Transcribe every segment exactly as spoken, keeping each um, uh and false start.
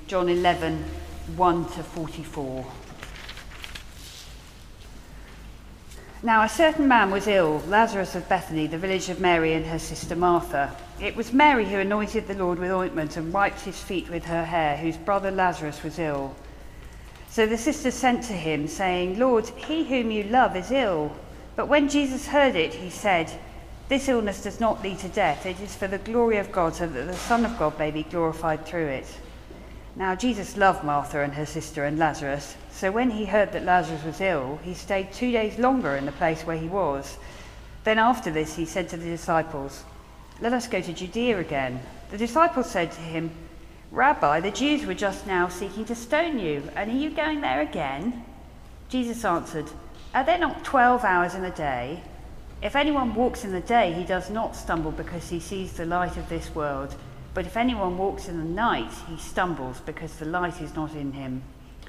John eleven, one to forty-four. Now a certain man was ill, Lazarus of Bethany, the village of Mary and her sister Martha. It was Mary who anointed the Lord with ointment and wiped his feet with her hair, whose brother Lazarus was ill. So the sisters sent to him, saying, Lord, he whom you love is ill. But when Jesus heard it, he said, This illness does not lead to death. It is for the glory of God, so that the Son of God may be glorified through it. Now Jesus loved Martha and her sister and Lazarus. So when he heard that Lazarus was ill, he stayed two days longer in the place where he was. Then after this he said to the disciples, Let us go to Judea again. The disciples said to him, Rabbi, the Jews were just now seeking to stone you, and are you going there again? Jesus answered, Are there not twelve hours in a day? If anyone walks in the day, he does not stumble because he sees the light of this world. But if anyone walks in the night, he stumbles because the light is not in him.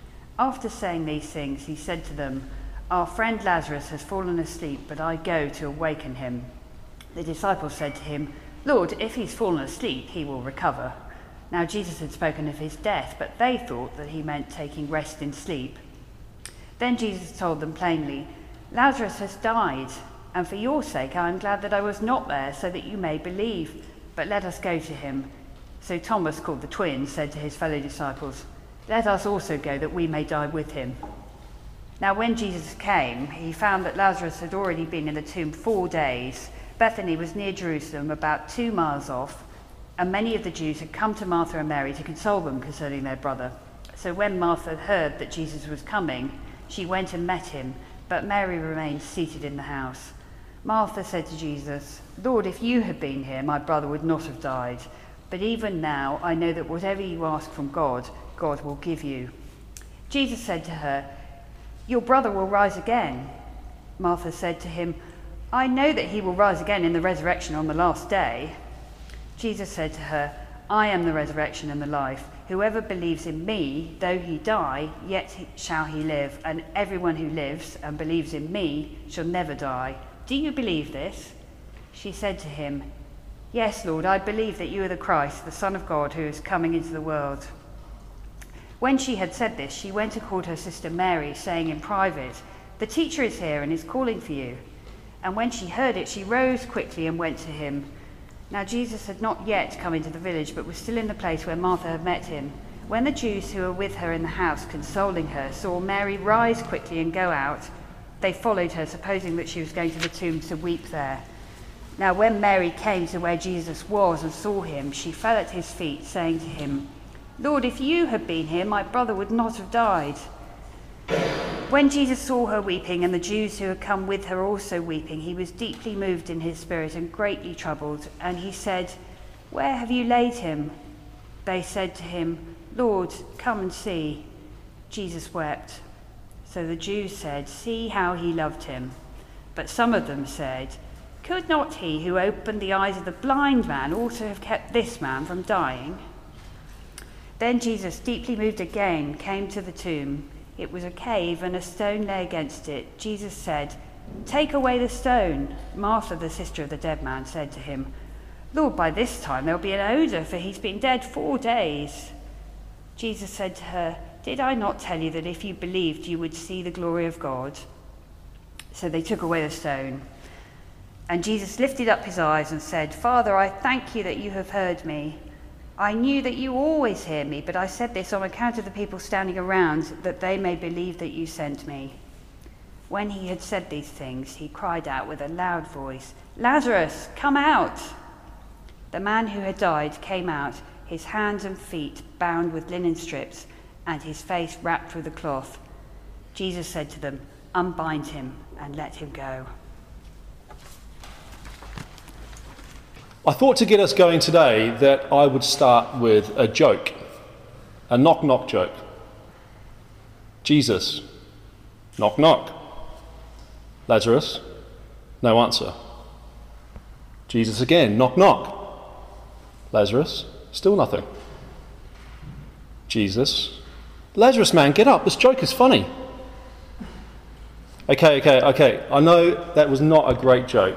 After saying these things, he said to them, Our friend Lazarus has fallen asleep, but I go to awaken him. The disciples said to him, Lord, if he's fallen asleep, he will recover. Now Jesus had spoken of his death, but they thought that he meant taking rest in sleep. Then Jesus told them plainly, Lazarus has died, and for your sake I am glad that I was not there, so that you may believe. But let us go to him. So Thomas, called the twin, said to his fellow disciples, Let us also go, that we may die with him. Now when Jesus came, he found that Lazarus had already been in the tomb four days. Bethany was near Jerusalem, about two miles off, and many of the Jews had come to Martha and Mary to console them concerning their brother. So when Martha heard that Jesus was coming, she went and met him, but Mary remained seated in the house. Martha said to Jesus, Lord, if you had been here, my brother would not have died. But even now I know that whatever you ask from God, God will give you. Jesus said to her, Your brother will rise again. Martha said to him, I know that he will rise again in the resurrection on the last day. Jesus said to her, I am the resurrection and the life. Whoever believes in me, though he die, yet shall he live. And everyone who lives and believes in me shall never die. Do you believe this? She said to him, Yes, Lord, I believe that you are the Christ, the Son of God, who is coming into the world. When she had said this, she went and called her sister Mary, saying in private, The teacher is here and is calling for you. And when she heard it, she rose quickly and went to him. Now Jesus had not yet come into the village, but was still in the place where Martha had met him. When the Jews who were with her in the house, consoling her, saw Mary rise quickly and go out, they followed her, supposing that she was going to the tomb to weep there. Now when Mary came to where Jesus was and saw him, she fell at his feet, saying to him, Lord, if you had been here, my brother would not have died. When Jesus saw her weeping, and the Jews who had come with her also weeping, he was deeply moved in his spirit and greatly troubled. And he said, Where have you laid him? They said to him, Lord, come and see. Jesus wept. So the Jews said, See how he loved him. But some of them said, Could not he who opened the eyes of the blind man also have kept this man from dying? Then Jesus, deeply moved again, came to the tomb. It was a cave, and a stone lay against it. Jesus said, Take away the stone. Martha, the sister of the dead man, said to him, Lord, by this time there will be an odour, for he's been dead four days. Jesus said to her, Did I not tell you that if you believed, you would see the glory of God? So they took away the stone. And Jesus lifted up his eyes and said, Father, I thank you that you have heard me. I knew that you always hear me, but I said this on account of the people standing around, that they may believe that you sent me. When he had said these things, he cried out with a loud voice, Lazarus, come out! The man who had died came out, his hands and feet bound with linen strips, and his face wrapped with a cloth. Jesus said to them, Unbind him and let him go. I thought to get us going today that I would start with a joke, a knock-knock joke. Jesus, knock knock. Lazarus, no answer. Jesus again, knock knock. Lazarus, still nothing. Jesus, Lazarus man, get up, this joke is funny. Okay, okay, okay, I know that was not a great joke,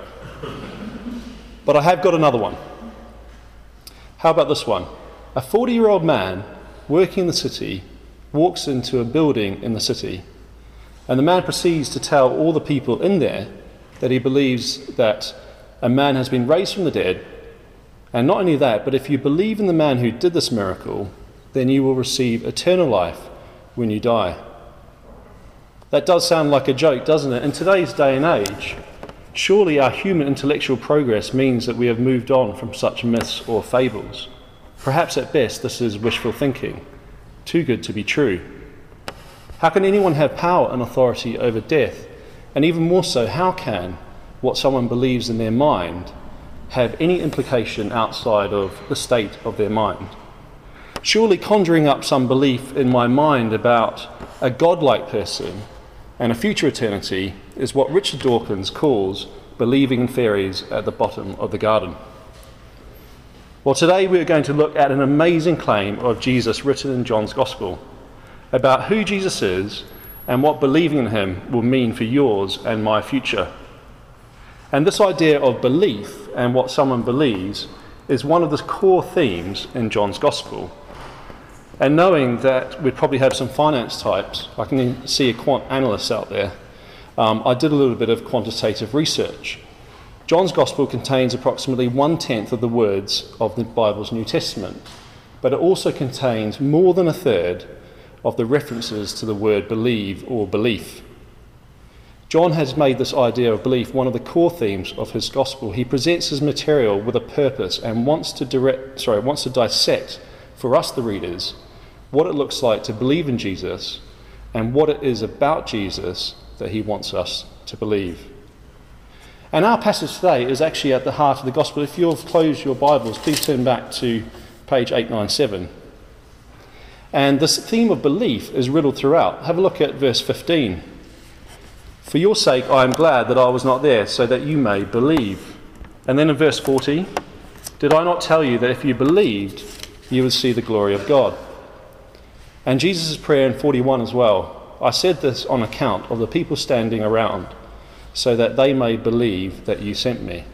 but I have got another one. How about this one? A forty-year-old man working in the city, walks into a building in the city, and the man proceeds to tell all the people in there that he believes that a man has been raised from the dead, and not only that, but if you believe in the man who did this miracle, then you will receive eternal life when you die. That does sound like a joke, doesn't it? In today's day and age, surely our human intellectual progress means that we have moved on from such myths or fables. Perhaps at best this is wishful thinking, too good to be true. How can anyone have power and authority over death? And even more so, how can what someone believes in their mind have any implication outside of the state of their mind? Surely conjuring up some belief in my mind about a godlike person and a future eternity is what Richard Dawkins calls believing in fairies at the bottom of the garden. Well, today we are going to look at an amazing claim of Jesus written in John's Gospel about who Jesus is and what believing in him will mean for yours and my future. And this idea of belief and what someone believes is one of the core themes in John's Gospel. And knowing that we'd probably have some finance types, I can see a quant analyst out there, um, I did a little bit of quantitative research. John's Gospel contains approximately one-tenth of the words of the Bible's New Testament, but it also contains more than a third of the references to the word believe or belief. John has made this idea of belief one of the core themes of his Gospel. He presents his material with a purpose and wants to direct, sorry, wants to dissect for us, the readers, what it looks like to believe in Jesus and what it is about Jesus that he wants us to believe. And our passage today is actually at the heart of the Gospel. If you've closed your Bibles, please turn back to page eight ninety-seven. And this theme of belief is riddled throughout. Have a look at verse fifteen. For your sake I am glad that I was not there, so that you may believe. And then in verse forty, did I not tell you that if you believed, you would see the glory of God? And Jesus' prayer in forty-one as well. I said this on account of the people standing around, so that they may believe that you sent me.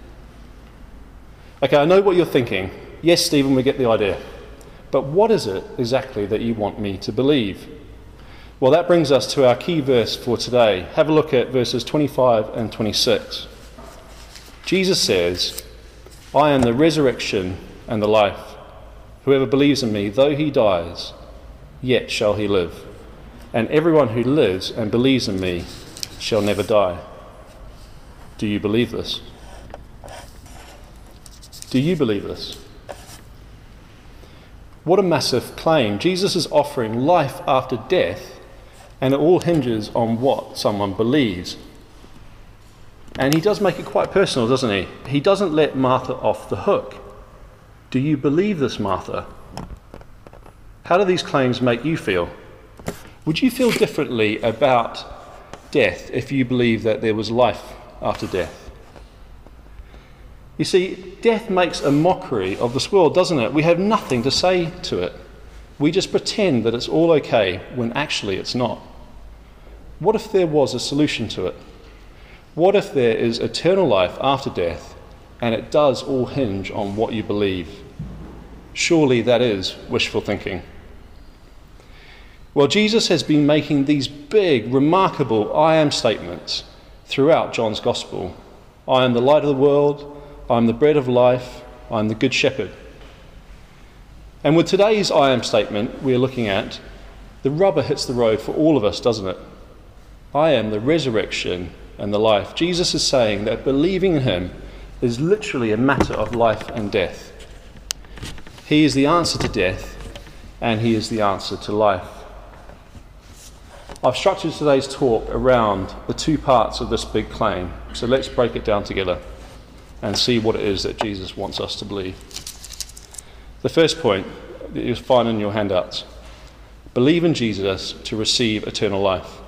Okay, I know what you're thinking. Yes, Stephen, we get the idea. But what is it exactly that you want me to believe? Well, that brings us to our key verse for today. Have a look at verses twenty-five and twenty-six. Jesus says, I am the resurrection and the life. Whoever believes in me, though he dies, yet shall he live. And everyone who lives and believes in me shall never die. Do you believe this? Do you believe this? What a massive claim. Jesus is offering life after death, and it all hinges on what someone believes. And he does make it quite personal, doesn't he? He doesn't let Martha off the hook. Do you believe this, Martha? How do these claims make you feel? Would you feel differently about death if you believed that there was life after death? You see, death makes a mockery of this world, doesn't it? We have nothing to say to it. We just pretend that it's all okay when actually it's not. What if there was a solution to it? What if there is eternal life after death and it does all hinge on what you believe? Surely that is wishful thinking. Well, Jesus has been making these big, remarkable I am statements throughout John's Gospel. I am the light of the world. I am the bread of life. I am the good shepherd. And with today's I am statement we're looking at, the rubber hits the road for all of us, doesn't it? I am the resurrection and the life. Jesus is saying that believing in him is literally a matter of life and death. He is the answer to death, and he is the answer to life. I've structured today's talk around the two parts of this big claim, so let's break it down together and see what it is that Jesus wants us to believe. The first point that you'll find in your handouts: believe in Jesus to receive eternal life.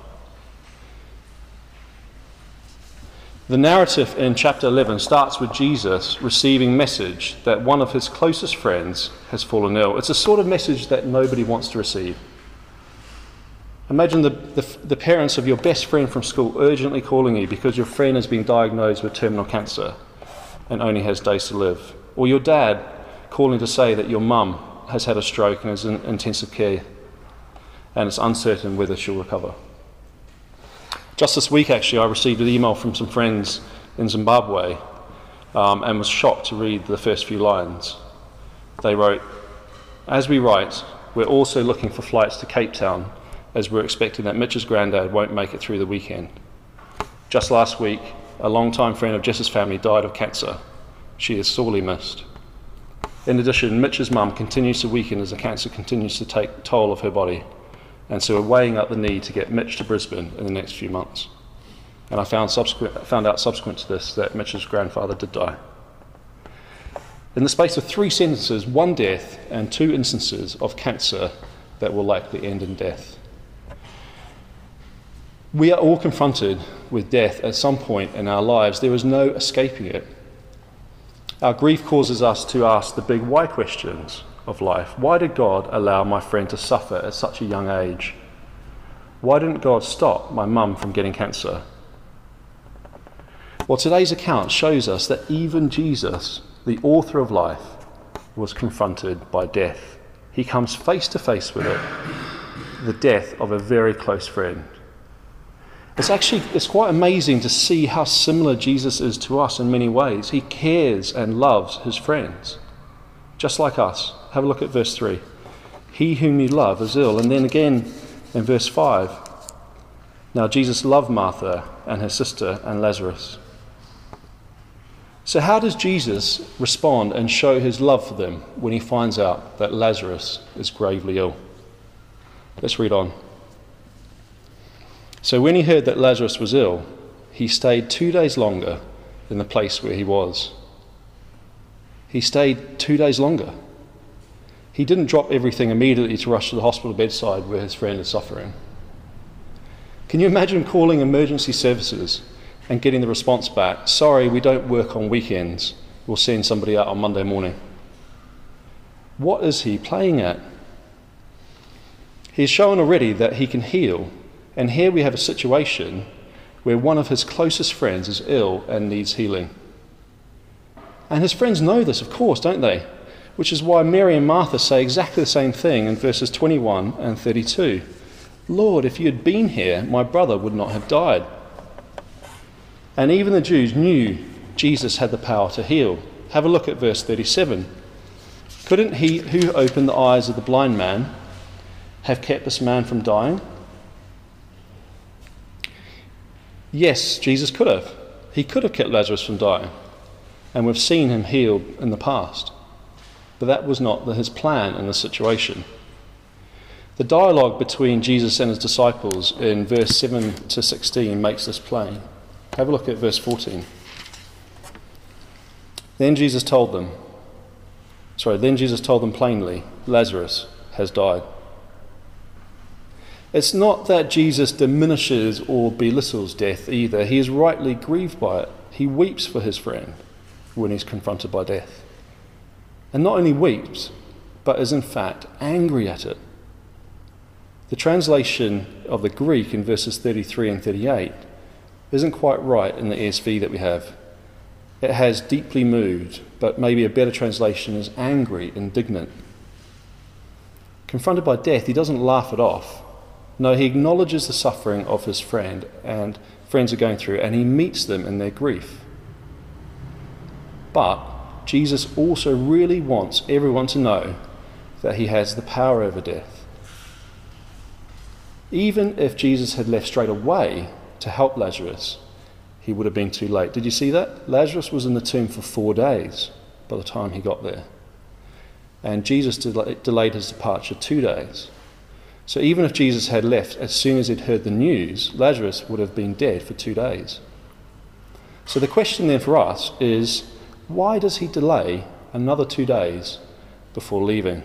The narrative in chapter eleven starts with Jesus receiving message that one of his closest friends has fallen ill. It's a sort of message that nobody wants to receive. Imagine the, the, the parents of your best friend from school urgently calling you because your friend has been diagnosed with terminal cancer and only has days to live. Or your dad calling to say that your mum has had a stroke and is in intensive care, and it's uncertain whether she'll recover. Just this week, actually, I received an email from some friends in Zimbabwe um, and was shocked to read the first few lines. They wrote, "As we write, we're also looking for flights to Cape Town as we're expecting that Mitch's granddad won't make it through the weekend. Just last week, a long-time friend of Jess's family died of cancer. She is sorely missed. In addition, Mitch's mum continues to weaken as the cancer continues to take toll of her body, and so we're weighing up the need to get Mitch to Brisbane in the next few months." And I found, subsequent, found out subsequent to this that Mitch's grandfather did die. In the space of three sentences, one death and two instances of cancer that will likely end in death. We are all confronted with death at some point in our lives. There is no escaping it. Our grief causes us to ask the big why questions of life. Why did God allow my friend to suffer at such a young age? Why didn't God stop my mum from getting cancer? Well, today's account shows us that even Jesus, the author of life, was confronted by death. He comes face to face with it, the death of a very close friend. It's actually, it's quite amazing to see how similar Jesus is to us in many ways. He cares and loves his friends, just like us. Have a look at verse three. He whom you love is ill. And then again in verse five, now Jesus loved Martha and her sister and Lazarus. So how does Jesus respond and show his love for them when he finds out that Lazarus is gravely ill? Let's read on. So when he heard that Lazarus was ill, he stayed two days longer in the place where he was. He stayed two days longer. He didn't drop everything immediately to rush to the hospital bedside where his friend is suffering. Can you imagine calling emergency services and getting the response back, "Sorry, we don't work on weekends. We'll send somebody out on Monday morning"? What is he playing at? He's shown already that he can heal, and here we have a situation where one of his closest friends is ill and needs healing. And his friends know this, of course, don't they? Which is why Mary and Martha say exactly the same thing in verses twenty-one and thirty-two. "Lord, if you had been here, my brother would not have died." And even the Jews knew Jesus had the power to heal. Have a look at verse thirty-seven. Couldn't he who opened the eyes of the blind man have kept this man from dying? Yes, Jesus could have. He could have kept Lazarus from dying, and we've seen him healed in the past. But that was not his plan in this situation. The dialogue between Jesus and his disciples in verse seven to sixteen makes this plain. Have a look at verse fourteen. Then Jesus told them, sorry, then Jesus told them plainly, Lazarus has died. It's not that Jesus diminishes or belittles death either. He is rightly grieved by it. He weeps for his friend when he's confronted by death. And not only weeps, but is in fact angry at it. The translation of the Greek in verses thirty-three and thirty-eight isn't quite right in the E S V that we have. It has deeply moved, but maybe a better translation is angry, indignant. Confronted by death, he doesn't laugh it off. No, he acknowledges the suffering of his friend and friends are going through, and he meets them in their grief. But Jesus also really wants everyone to know that he has the power over death. Even if Jesus had left straight away to help Lazarus, he would have been too late. Did you see that? Lazarus was in the tomb for four days by the time he got there. And Jesus del- delayed his departure two days. So even if Jesus had left as soon as he'd heard the news, Lazarus would have been dead for two days. So the question then for us is, why does he delay another two days before leaving?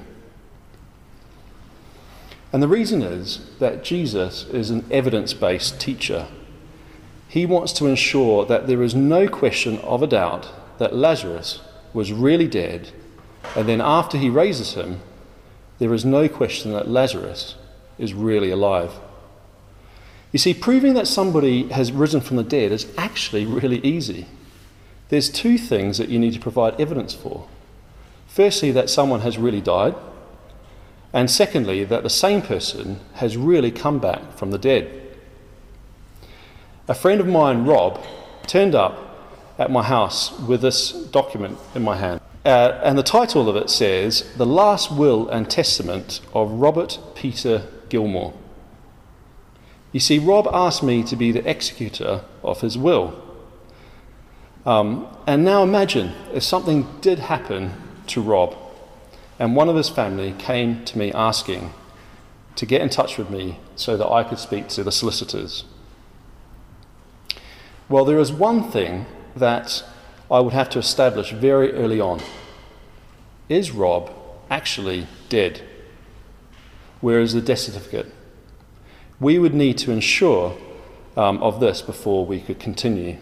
And the reason is that Jesus is an evidence-based teacher. He wants to ensure that there is no question of a doubt that Lazarus was really dead, and then after he raises him, there is no question that Lazarus is really alive. You see, proving that somebody has risen from the dead is actually really easy. There's two things that you need to provide evidence for. Firstly, that someone has really died, And secondly, that the same person has really come back from the dead. A friend of mine, Rob, turned up at my house with this document in my hand. Uh, and the title of it says, The Last Will and Testament of Robert Peter Gilmore. You see, Rob asked me to be the executor of his will. Um, and now imagine if something did happen to Rob and one of his family came to me asking to get in touch with me so that I could speak to the solicitors. Well, there is one thing that I would have to establish very early on. Is Rob actually dead? Where is the death certificate? We would need to ensure um, of this before we could continue.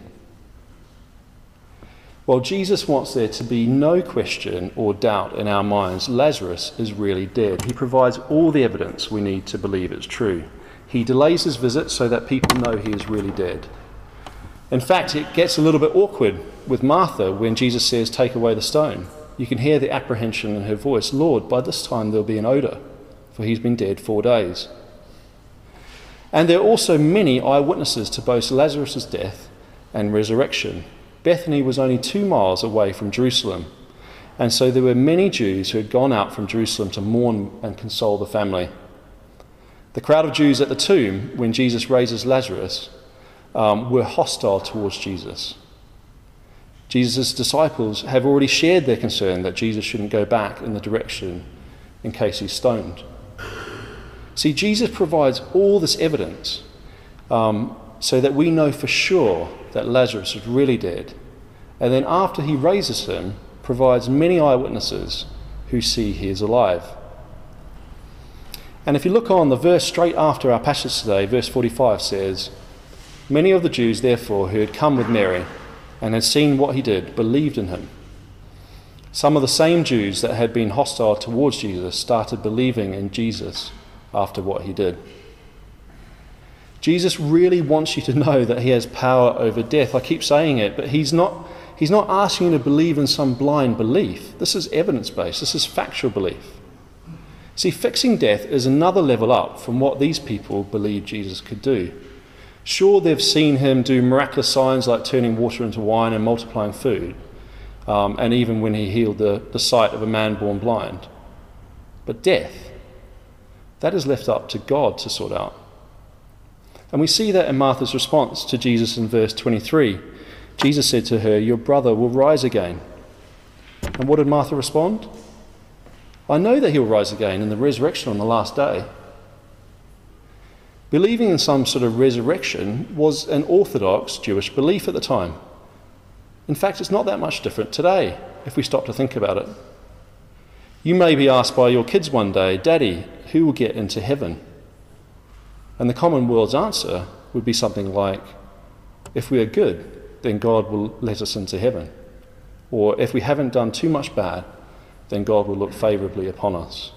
Well, Jesus wants there to be no question or doubt in our minds. Lazarus is really dead. He provides all the evidence we need to believe it's true. He delays his visit so that people know he is really dead. In fact, it gets a little bit awkward with Martha when Jesus says, take away the stone. You can hear the apprehension in her voice. Lord, by this time there'll be an odour, for he's been dead four days. And there are also many eyewitnesses to both Lazarus' death and resurrection. Bethany was only two miles away from Jerusalem, and so there were many Jews who had gone out from Jerusalem to mourn and console the family. The crowd of Jews at the tomb, when Jesus raises Lazarus, um, were hostile towards Jesus. Jesus' disciples have already shared their concern that Jesus shouldn't go back in the direction in case he's stoned. See, Jesus provides all this evidence um, so that we know for sure that Lazarus is really dead. And then after he raises him, provides many eyewitnesses who see he is alive. And if you look on, the verse straight after our passage today, verse forty-five says, Many of the Jews, therefore, who had come with Mary and had seen what he did, believed in him. Some of the same Jews that had been hostile towards Jesus started believing in Jesus after what he did. Jesus really wants you to know that he has power over death. I keep saying it, but he's not, he's not asking you to believe in some blind belief. This is evidence-based. This is factual belief. See, fixing death is another level up from what these people believed Jesus could do. Sure, they've seen him do miraculous signs like turning water into wine and multiplying food, um, and even when he healed the, the sight of a man born blind. But death, that is left up to God to sort out. And we see that in Martha's response to Jesus in verse twenty-three. Jesus said to her, Your brother will rise again. And what did Martha respond? I know that he'll rise again in the resurrection on the last day. Believing in some sort of resurrection was an orthodox Jewish belief at the time. In fact, it's not that much different today, if we stop to think about it. You may be asked by your kids one day, Daddy, who will get into heaven? And the common world's answer would be something like, if we are good, then God will let us into heaven. Or if we haven't done too much bad, then God will look favourably upon us.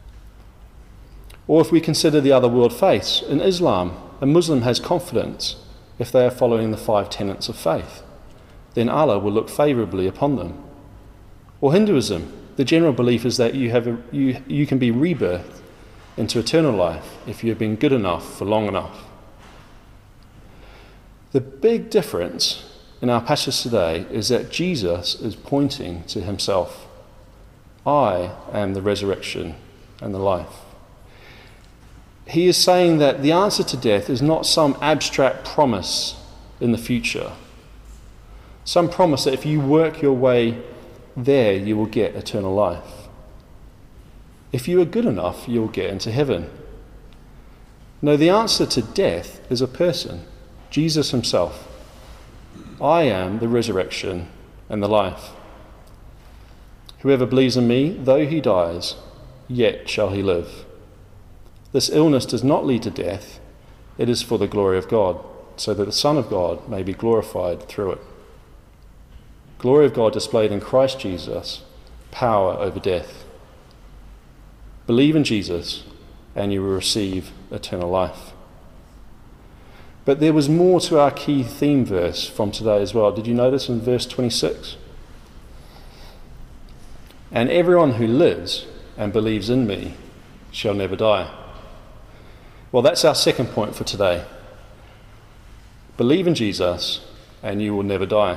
Or if we consider the other world faiths, in Islam, a Muslim has confidence if they are following the five tenets of faith, then Allah will look favourably upon them. Or Hinduism, the general belief is that you have a, you, you can be rebirthed into eternal life if you have been good enough for long enough. The big difference in our passage today is that Jesus is pointing to himself. I am the resurrection and the life. He is saying that the answer to death is not some abstract promise in the future, some promise that if you work your way there, you will get eternal life. If you are good enough, you'll get into heaven. No, the answer to death is a person, Jesus himself. I am the resurrection and the life. Whoever believes in me, though he dies, yet shall he live. This illness does not lead to death. It is for the glory of God, so that the Son of God may be glorified through it. Glory of God displayed in Christ Jesus, power over death. Believe in Jesus, and you will receive eternal life. But there was more to our key theme verse from today as well. Did you notice in verse twenty-six? And everyone who lives and believes in me shall never die. Well, that's our second point for today. Believe in Jesus and you will never die.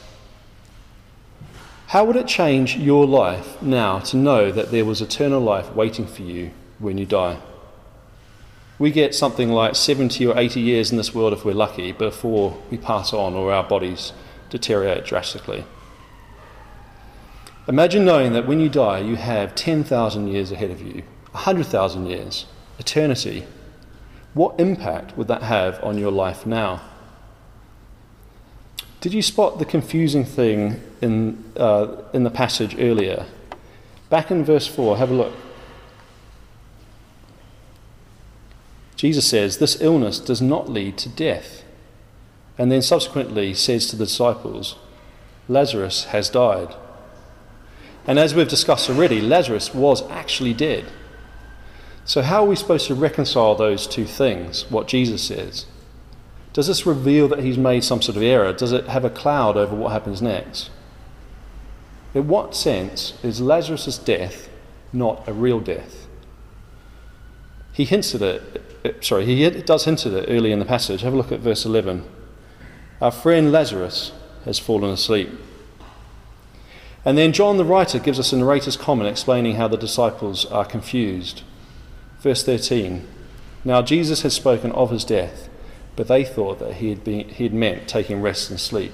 How would it change your life now to know that there was eternal life waiting for you when you die? We get something like seventy or eighty years in this world if we're lucky before we pass on or our bodies deteriorate drastically. Imagine knowing that when you die you have ten thousand years ahead of you, one hundred thousand years, eternity. What impact would that have on your life now? Did you spot the confusing thing in, uh, in the passage earlier? Back in verse four, have a look. Jesus says, this illness does not lead to death. And then subsequently says to the disciples, Lazarus has died. And as we've discussed already, Lazarus was actually dead. So how are we supposed to reconcile those two things, what Jesus says? Does this reveal that he's made some sort of error? Does it have a cloud over what happens next? In what sense is Lazarus' death not a real death? He hints at it, sorry, he does hint at it early in the passage. Have a look at verse eleven. Our friend Lazarus has fallen asleep. And then John the writer gives us a narrator's comment explaining how the disciples are confused. Verse thirteen. Now Jesus had spoken of his death, but they thought that he had, been, he had meant taking rest and sleep.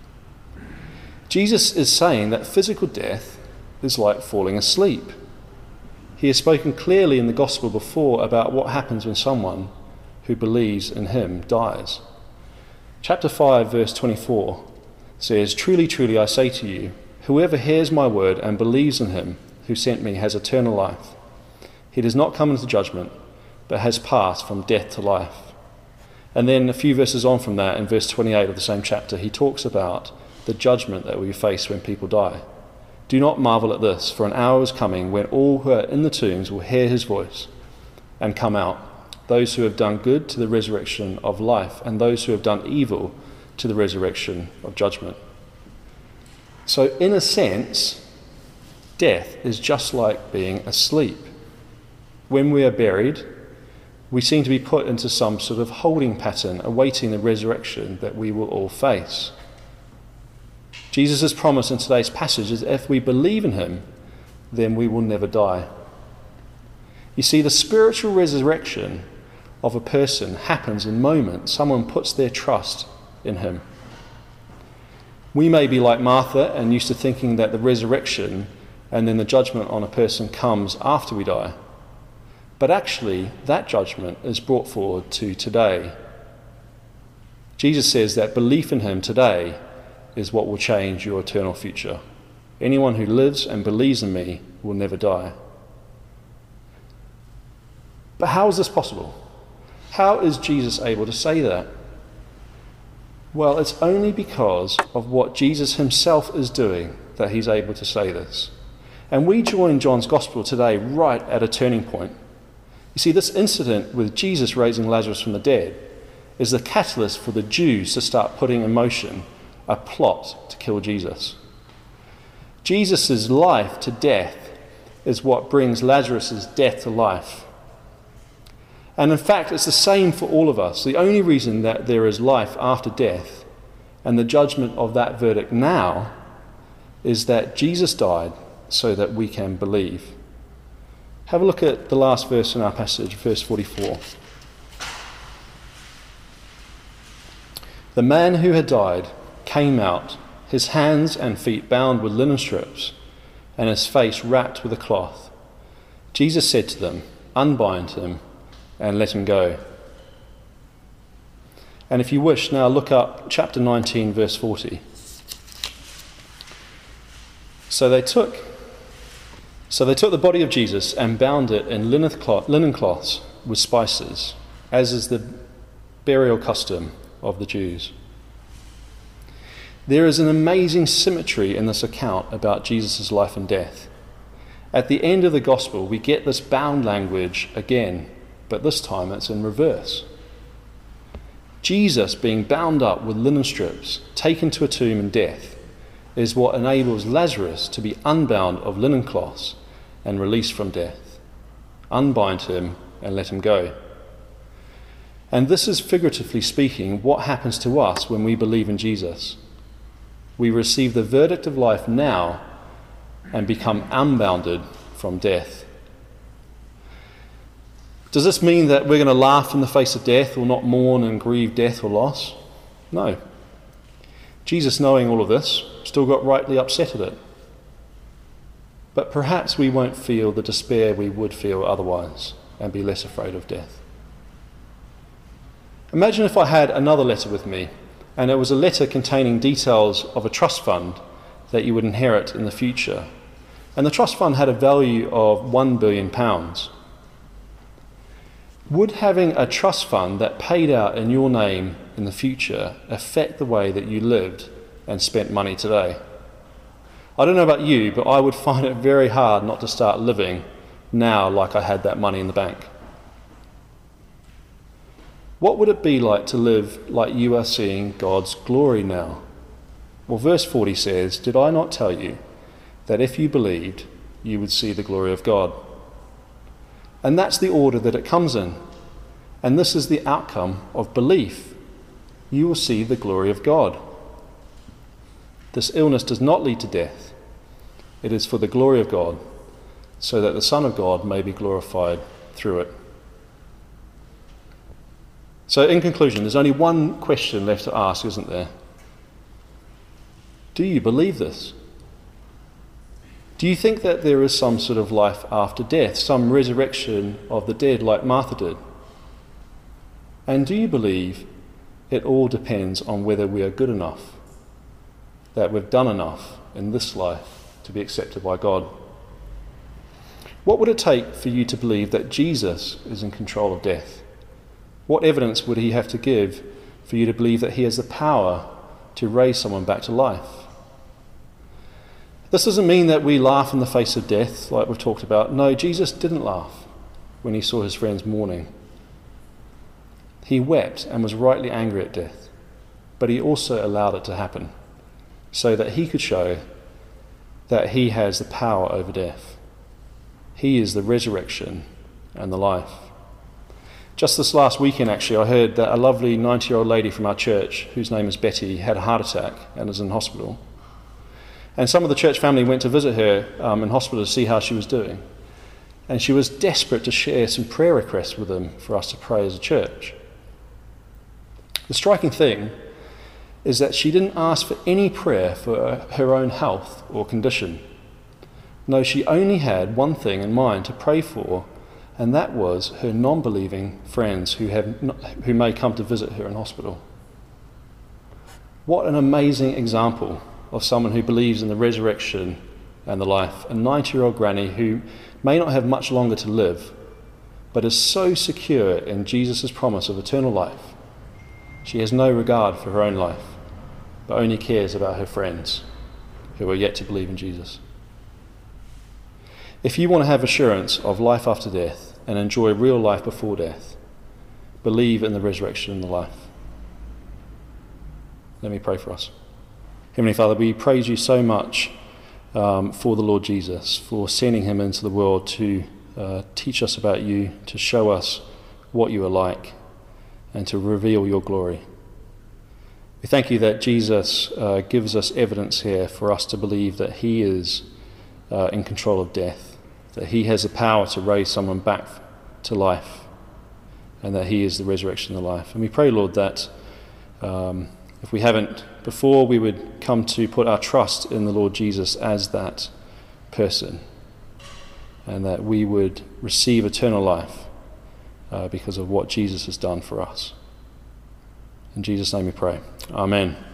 Jesus is saying that physical death is like falling asleep. He has spoken clearly in the gospel before about what happens when someone who believes in him dies. Chapter five, verse twenty-four says, Truly, truly, I say to you, whoever hears my word and believes in him who sent me has eternal life. He does not come into judgment, but has passed from death to life. And then a few verses on from that, in verse twenty-eight of the same chapter, he talks about the judgment that we face when people die. Do not marvel at this, for an hour is coming when all who are in the tombs will hear his voice and come out, those who have done good to the resurrection of life, and those who have done evil to the resurrection of judgment. So in a sense, death is just like being asleep. When we are buried, we seem to be put into some sort of holding pattern, awaiting the resurrection that we will all face. Jesus' promise in today's passage is that if we believe in him, then we will never die. You see, the spiritual resurrection of a person happens in moments someone puts their trust in him. We may be like Martha and used to thinking that the resurrection and then the judgment on a person comes after we die. But actually, that judgment is brought forward to today. Jesus says that belief in him today is what will change your eternal future. Anyone who lives and believes in me will never die. But how is this possible? How is Jesus able to say that? Well, it's only because of what Jesus himself is doing that he's able to say this. And we join John's Gospel today right at a turning point. You see, this incident with Jesus raising Lazarus from the dead is the catalyst for the Jews to start putting in motion a plot to kill Jesus. Jesus' life to death is what brings Lazarus' death to life. And in fact, it's the same for all of us. The only reason that there is life after death and the judgment of that verdict now is that Jesus died so that we can believe. Have a look at the last verse in our passage, verse forty-four. The man who had died came out, his hands and feet bound with linen strips, and his face wrapped with a cloth. Jesus said to them, Unbind him and let him go. And if you wish, now look up chapter nineteen, verse forty. So they took So they took the body of Jesus and bound it in linen cloths with spices, as is the burial custom of the Jews. There is an amazing symmetry in this account about Jesus' life and death. At the end of the gospel, we get this bound language again, but this time it's in reverse. Jesus being bound up with linen strips, taken to a tomb in death, is what enables Lazarus to be unbound of linen cloths and released from death. unbind him, and let him go. And this is, figuratively speaking, what happens to us when we believe in Jesus. We receive the verdict of life now and become unbounded from death. Does this mean that we're going to laugh in the face of death or not mourn and grieve death or loss? No. Jesus, knowing all of this, still got rightly upset at it. But perhaps we won't feel the despair we would feel otherwise and be less afraid of death. Imagine if I had another letter with me, and it was a letter containing details of a trust fund that you would inherit in the future. And the trust fund had a value of one billion pounds. Would having a trust fund that paid out in your name in the future affect the way that you lived and spent money today? I don't know about you, but I would find it very hard not to start living now like I had that money in the bank. What would it be like to live like you are seeing God's glory now? Well, verse forty says, "Did I not tell you that if you believed, you would see the glory of God?" And that's the order that it comes in. And this is the outcome of belief. You will see the glory of God. This illness does not lead to death. It is for the glory of God, so that the Son of God may be glorified through it. So in conclusion, there's only one question left to ask, isn't there? Do you believe this? Do you think that there is some sort of life after death, some resurrection of the dead like Martha did? And do you believe it all depends on whether we are good enough, that we've done enough in this life to be accepted by God? What would it take for you to believe that Jesus is in control of death? What evidence would he have to give for you to believe that he has the power to raise someone back to life? This doesn't mean that we laugh in the face of death, like we've talked about. No, Jesus didn't laugh when he saw his friends mourning. He wept and was rightly angry at death, but he also allowed it to happen so that he could show that he has the power over death. He is the resurrection and the life. Just this last weekend, actually, I heard that a lovely ninety-year-old lady from our church, whose name is Betty, had a heart attack and is in hospital. And some of the church family went to visit her um, in hospital to see how she was doing. And she was desperate to share some prayer requests with them for us to pray as a church. The striking thing is that she didn't ask for any prayer for her own health or condition. No, she only had one thing in mind to pray for, and that was her non-believing friends who, have not, who may come to visit her in hospital. What an amazing example of someone who believes in the resurrection and the life. A ninety-year-old granny who may not have much longer to live, but is so secure in Jesus' promise of eternal life. She has no regard for her own life, but only cares about her friends who are yet to believe in Jesus. If you want to have assurance of life after death and enjoy real life before death, believe in the resurrection and the life. Let me pray for us. Heavenly Father, we praise you so much um, for the Lord Jesus, for sending him into the world to uh, teach us about you, to show us what you are like, and to reveal your glory. We thank you that Jesus uh, gives us evidence here for us to believe that he is uh, in control of death, that he has the power to raise someone back to life, and that he is the resurrection and the life. And we pray, Lord, that um, if we haven't before, we would come to put our trust in the Lord Jesus as that person, and that we would receive eternal life uh, because of what Jesus has done for us. In Jesus' name we pray. Amen.